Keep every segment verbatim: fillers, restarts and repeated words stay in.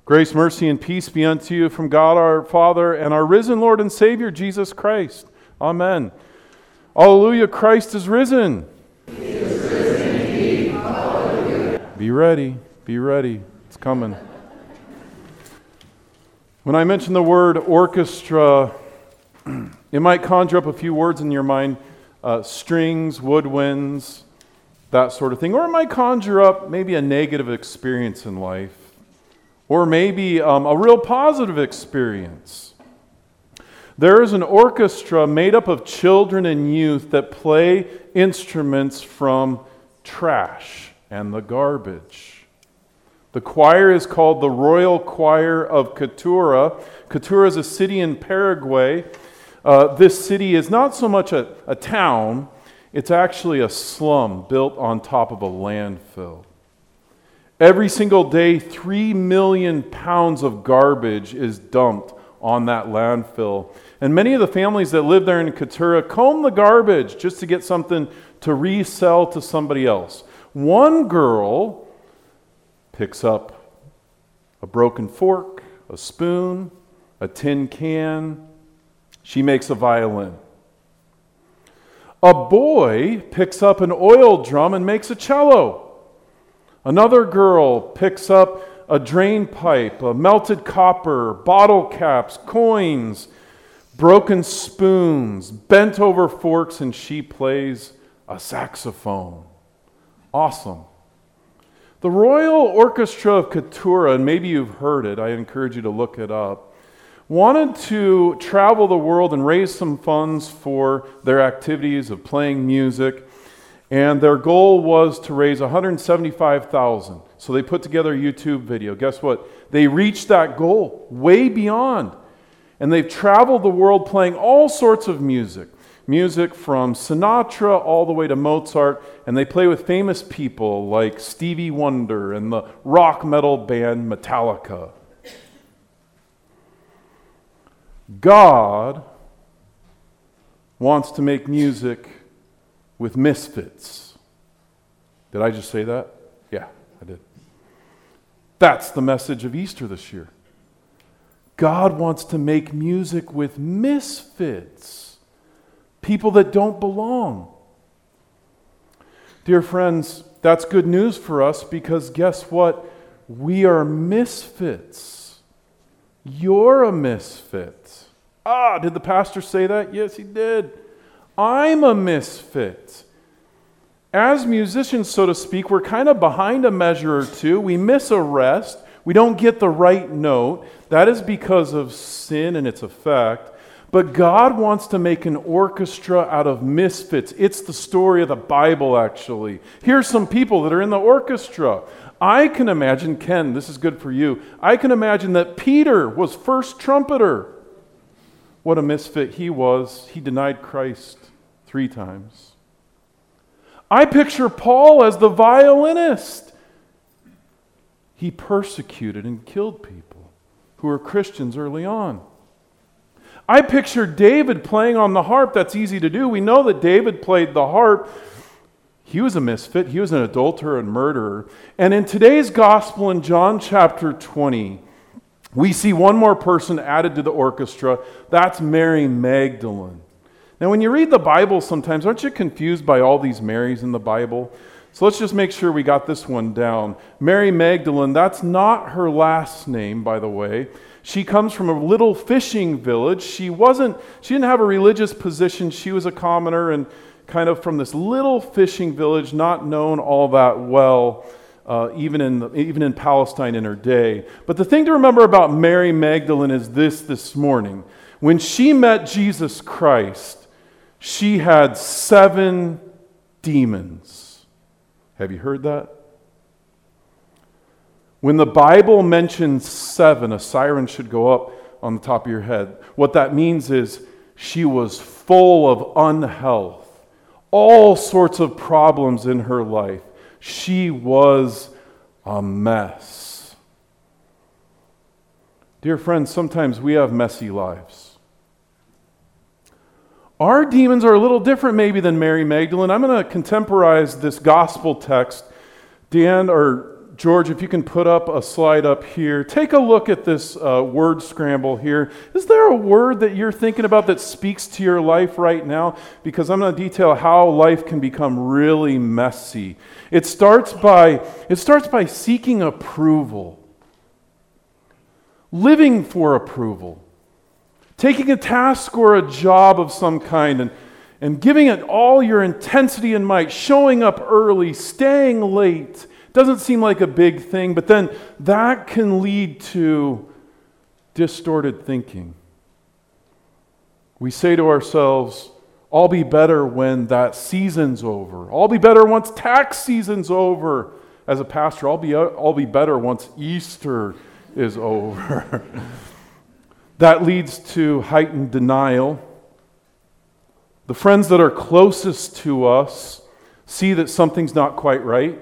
Grace, mercy, and peace be unto you from God our Father and our risen Lord and Savior, Jesus Christ. Amen. Hallelujah, Christ is risen. He is risen indeed. Hallelujah. Be ready, be ready. It's coming. When I mention the word orchestra, it might conjure up a few words in your mind, uh, strings, woodwinds, that sort of thing. Or it might conjure up maybe a negative experience in life. Or maybe um, a real positive experience. There is an orchestra made up of children and youth that play instruments from trash and the garbage. The choir is called the Royal Choir of Catura. Catura is a city in Paraguay. Uh, this city is not so much a, a town, it's actually a slum built on top of a landfill. Every single day, three million pounds of garbage is dumped on that landfill. And many of the families that live there in Catura comb the garbage just to get something to resell to somebody else. One girl picks up a broken fork, a spoon, a tin can. She makes a violin. A boy picks up an oil drum and makes a cello. Another girl picks up a drain pipe, a melted copper, bottle caps, coins, broken spoons, bent over forks, and she plays a saxophone. Awesome. The Royal Orchestra of Catura, and maybe you've heard it, I encourage you to look it up, wanted to travel the world and raise some funds for their activities of playing music. And their goal was to raise one hundred seventy-five thousand dollars. So they put together a YouTube video. Guess what? They reached that goal way beyond. And they've traveled the world playing all sorts of music. Music from Sinatra all the way to Mozart. And they play with famous people like Stevie Wonder and the rock metal band Metallica. God wants to make music with misfits. Did I just say that? Yeah, I did. That's the message of Easter this year. God wants to make music with misfits. People that don't belong. Dear friends, that's good news for us because guess what? We are misfits. You're a misfit. Ah, did the pastor say that? Yes, he did. I'm a misfit. As musicians, so to speak, we're kind of behind a measure or two. We miss a rest. We don't get the right note. That is because of sin and its effect. But God wants to make an orchestra out of misfits. It's the story of the Bible, actually. Here's some people that are in the orchestra. I can imagine, Ken, this is good for you. I can imagine that Peter was first trumpeter. What a misfit he was. He denied Christ three times. I picture Paul as the violinist. He persecuted and killed people who were Christians early on. I picture David playing on the harp. That's easy to do. We know that David played the harp. He was a misfit. He was an adulterer and murderer. And in today's gospel in John chapter twenty, we see one more person added to the orchestra. That's Mary Magdalene. Now, when you read the Bible sometimes, aren't you confused by all these Marys in the Bible? So let's just make sure we got this one down. Mary Magdalene, that's not her last name, by the way. She comes from a little fishing village. She wasn't, she didn't have a religious position. She was a commoner and kind of from this little fishing village, not known all that well. Uh, even in the, even in Palestine in her day. But the thing to remember about Mary Magdalene is this this morning. When she met Jesus Christ, she had seven demons. Have you heard that? When the Bible mentions seven, a siren should go up on the top of your head. What that means is she was full of unhealth, all sorts of problems in her life. She was a mess. Dear friends, sometimes we have messy lives. Our demons are a little different maybe than Mary Magdalene. I'm going to contemporize this gospel text. Dan or George, if you can put up a slide up here, take a look at this uh, word scramble here. Is there a word that you're thinking about that speaks to your life right now? Because I'm going to detail how life can become really messy. It starts by, it starts by seeking approval, living for approval, taking a task or a job of some kind and, and giving it all your intensity and might, showing up early, staying late. Doesn't seem like a big thing, but then that can lead to distorted thinking. We say to ourselves, I'll be better when that season's over. I'll be better once tax season's over. As a pastor, I'll be, I'll be better once Easter is over. That leads to heightened denial. The friends that are closest to us see that something's not quite right.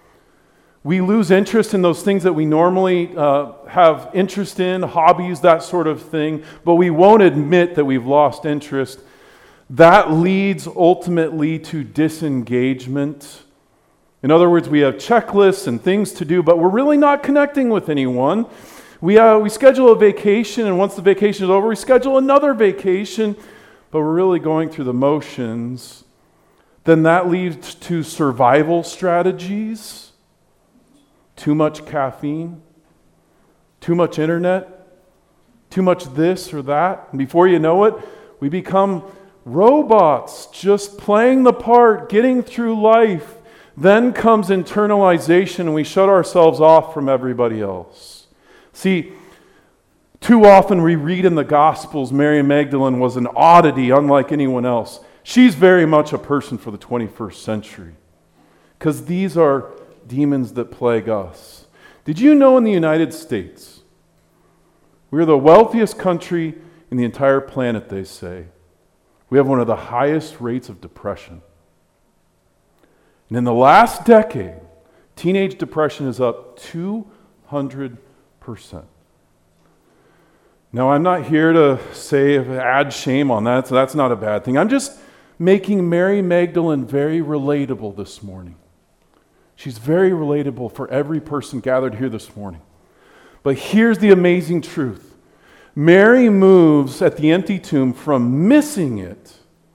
We lose interest in those things that we normally uh, have interest in, hobbies, that sort of thing, but we won't admit that we've lost interest. That leads ultimately to disengagement. In other words, we have checklists and things to do, but we're really not connecting with anyone. We, uh, we schedule a vacation, and once the vacation is over, we schedule another vacation, but we're really going through the motions. Then that leads to survival strategies. Too much caffeine, too much internet, too much this or that. And before you know it, we become robots just playing the part, getting through life. Then comes internalization and we shut ourselves off from everybody else. See, too often we read in the Gospels Mary Magdalene was an oddity unlike anyone else. She's very much a person for the twenty-first century because these are demons that plague us. Did you know in the United States, we're the wealthiest country in the entire planet, they say. We have one of the highest rates of depression. And in the last decade, teenage depression is up two hundred percent. Now, I'm not here to say, add shame on that, so that's not a bad thing. I'm just making Mary Magdalene very relatable this morning. She's very relatable for every person gathered here this morning. But here's the amazing truth. Mary moves at the empty tomb from missing it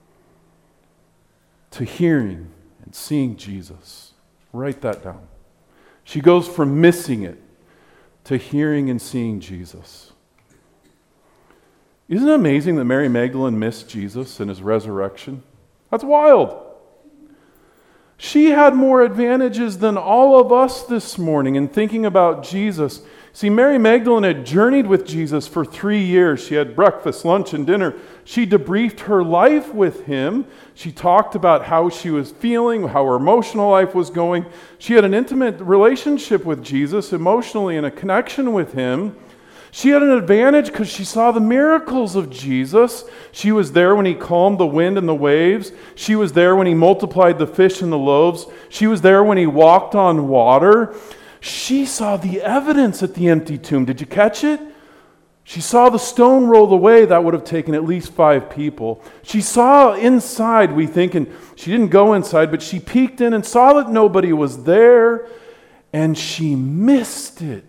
to hearing and seeing Jesus. Write that down. She goes from missing it to hearing and seeing Jesus. Isn't it amazing that Mary Magdalene missed Jesus and his resurrection? That's wild. She had more advantages than all of us this morning in thinking about Jesus. See, Mary Magdalene had journeyed with Jesus for three years. She had breakfast, lunch, and dinner. She debriefed her life with him. She talked about how she was feeling, how her emotional life was going. She had an intimate relationship with Jesus emotionally and a connection with him. She had an advantage because she saw the miracles of Jesus. She was there when he calmed the wind and the waves. She was there when he multiplied the fish and the loaves. She was there when he walked on water. She saw the evidence at the empty tomb. Did you catch it? She saw the stone rolled away. That would have taken at least five people. She saw inside, we think, and she didn't go inside, but she peeked in and saw that nobody was there, and she missed it.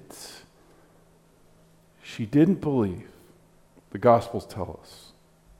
She didn't believe. The Gospels tell us.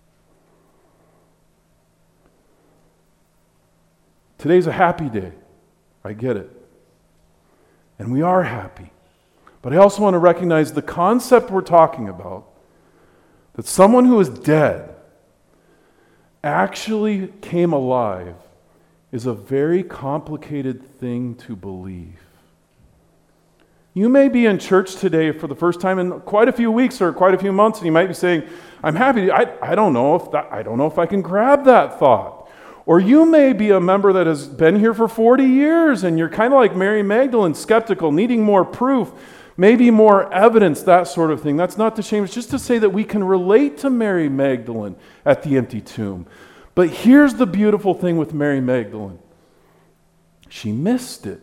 Today's a happy day. I get it. And we are happy. But I also want to recognize the concept we're talking about, that someone who is dead actually came alive, is a very complicated thing to believe. You may be in church today for the first time in quite a few weeks or quite a few months, and you might be saying, I'm happy. I, I don't know if that, I don't know if I can grab that thought. Or you may be a member that has been here for forty years, and you're kind of like Mary Magdalene, skeptical, needing more proof, maybe more evidence, that sort of thing. That's not to shame. It's just to say that we can relate to Mary Magdalene at the empty tomb. But here's the beautiful thing with Mary Magdalene. She missed it.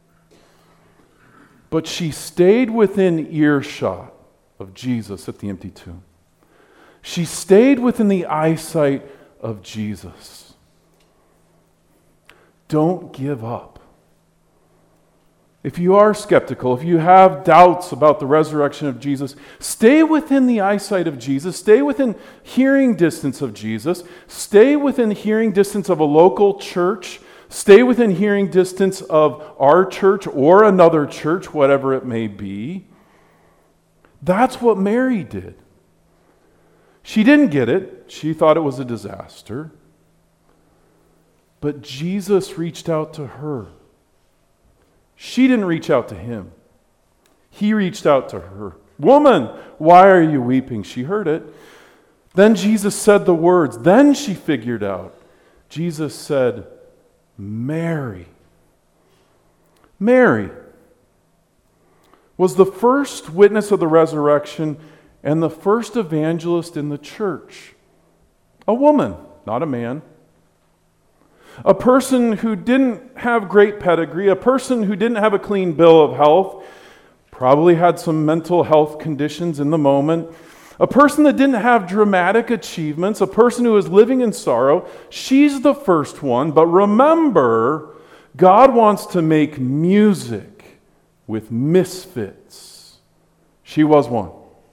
But she stayed within earshot of Jesus at the empty tomb. She stayed within the eyesight of Jesus. Don't give up. if you are skeptical, if you have doubts about the resurrection of Jesus, stay within the eyesight of Jesus. Stay within hearing distance of Jesus. Stay within hearing distance of a local church. Stay within hearing distance of our church or another church, whatever it may be. That's what Mary did. She didn't get it. She thought it was a disaster. But Jesus reached out to her. She didn't reach out to him. He reached out to her. Woman, why are you weeping? She heard it. Then Jesus said the words. Then she figured out. Jesus said, Mary. Mary was the first witness of the resurrection and the first evangelist in the church. A woman, not a man. A person who didn't have great pedigree, a person who didn't have a clean bill of health, probably had some mental health conditions in the moment, a person that didn't have dramatic achievements, a person who was living in sorrow. She's the first one, but remember, God wants to make music with misfits. She was one.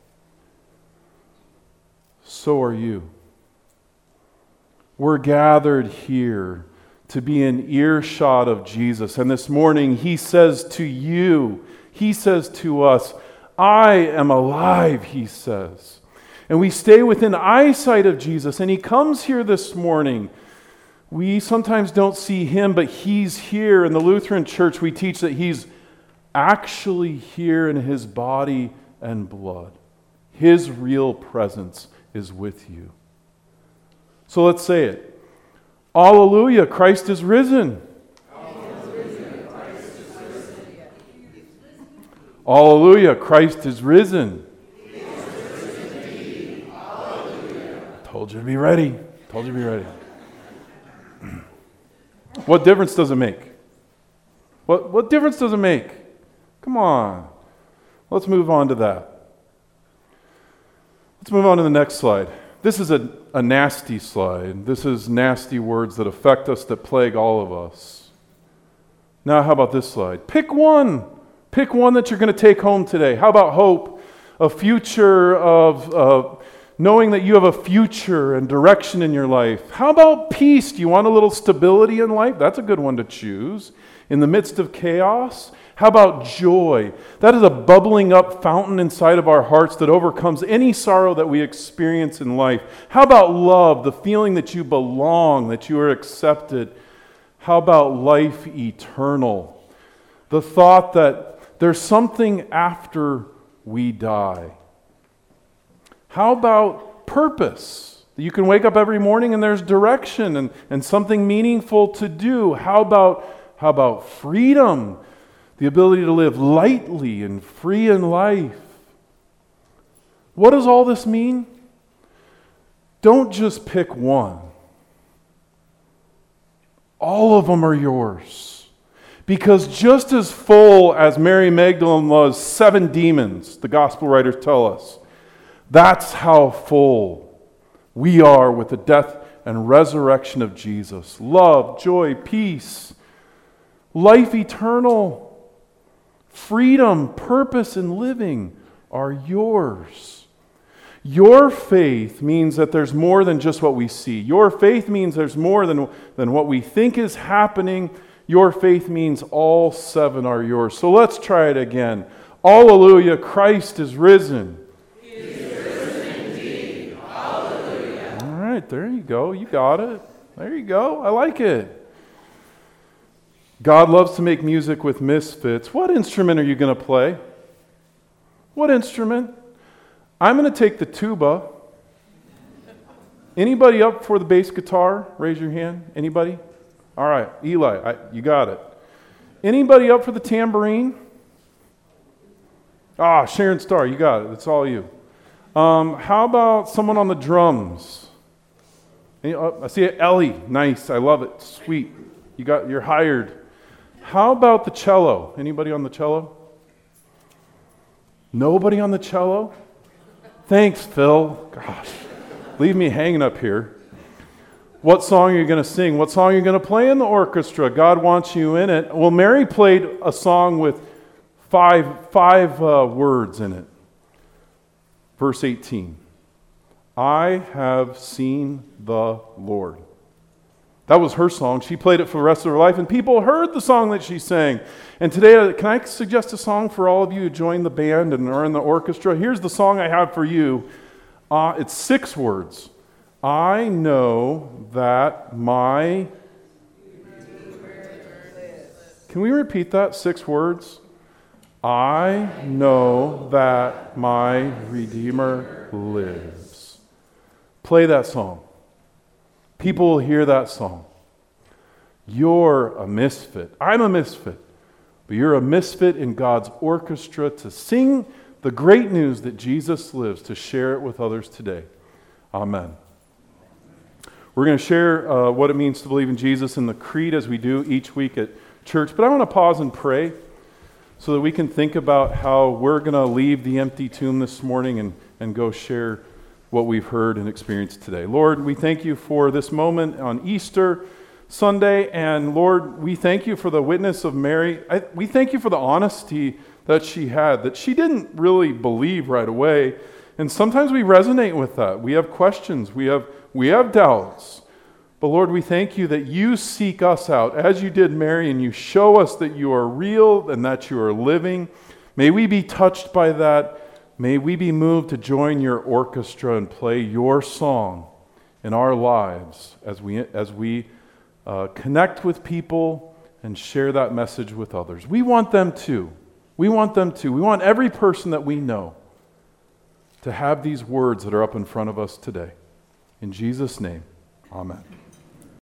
So are you. We're gathered here to be in earshot of Jesus. And this morning, he says to you, he says to us, I am alive, he says. And we stay within eyesight of Jesus. And he comes here this morning. We sometimes don't see him, but he's here. In the Lutheran Church, we teach that he's actually here in his body and blood. His real presence is with you. So let's say it. Alleluia, Christ is risen. Alleluia, Christ is risen. Alleluia, Christ is risen. He is risen indeed. Alleluia. Told you to be ready. Told you to be ready. What difference does it make? What, what difference does it make? Come on. Let's move on to that. Let's move on to the next slide. This is a, a nasty slide. This is nasty words that affect us, that plague all of us. Now, how about this slide? Pick one. Pick one that you're going to take home today. How about hope? A future of uh, knowing that you have a future and direction in your life. How about peace? Do you want a little stability in life? That's a good one to choose. In the midst of chaos. How about joy? That is a bubbling up fountain inside of our hearts that overcomes any sorrow that we experience in life. How about love? The feeling that you belong, that you are accepted. How about life eternal? The thought that there's something after we die. How about purpose? That you can wake up every morning and there's direction and, and something meaningful to do. How about, how about freedom? The ability to live lightly and free in life. What does all this mean? Don't just pick one. All of them are yours. Because just as full as Mary Magdalene was seven demons, the gospel writers tell us, that's how full we are with the death and resurrection of Jesus. Love, joy, peace, life eternal. Freedom, purpose, and living are yours. Your faith means that there's more than just what we see. Your faith means there's more than, than what we think is happening. Your faith means all seven are yours. So let's try it again. Alleluia, Christ is risen. He is risen indeed. Alleluia. All right, there you go. You got it. There you go. I like it. God loves to make music with misfits. What instrument are you going to play? What instrument? I'm going to take the tuba. Anybody up for the bass guitar? Raise your hand. Anybody? All right, Eli, I, you got it. Anybody up for the tambourine? Ah, Sharon Starr, you got it. It's all you. Um, how about someone on the drums? Any, oh, I see it. Ellie, nice. I love it. Sweet. You got. You're hired. How about the cello? Anybody on the cello? Nobody on the cello? Thanks, Phil. Gosh, leave me hanging up here. What song are you going to sing? What song are you going to play in the orchestra? God wants you in it. Well, Mary played a song with five, five uh, words in it. Verse eighteen. I have seen the Lord. That was her song. She played it for the rest of her life, and people heard the song that she sang. And today, can I suggest a song for all of you who join the band and are in the orchestra? Here's the song I have for you. Uh, it's six words. I know that my... Can we repeat that? Six words. I know that my Redeemer lives. Play that song. People will hear that song. You're a misfit. I'm a misfit. But you're a misfit in God's orchestra to sing the great news that Jesus lives, to share it with others today. Amen. We're going to share uh, what it means to believe in Jesus in the creed as we do each week at church. But I want to pause and pray so that we can think about how we're going to leave the empty tomb this morning and, and go share what we've heard and experienced today. Lord, we thank you for this moment on Easter Sunday, and Lord, we thank you for the witness of Mary. I, we thank you for the honesty that she had, that she didn't really believe right away, and sometimes we resonate with that. We have questions, we have, we have doubts, but Lord, we thank you that you seek us out, as you did Mary, and you show us that you are real and that you are living. May we be touched by that. May we be moved to join your orchestra and play your song in our lives as we as we uh, connect with people and share that message with others. We want them to. We want them to. We want every person that we know to have these words that are up in front of us today. In Jesus' name, amen.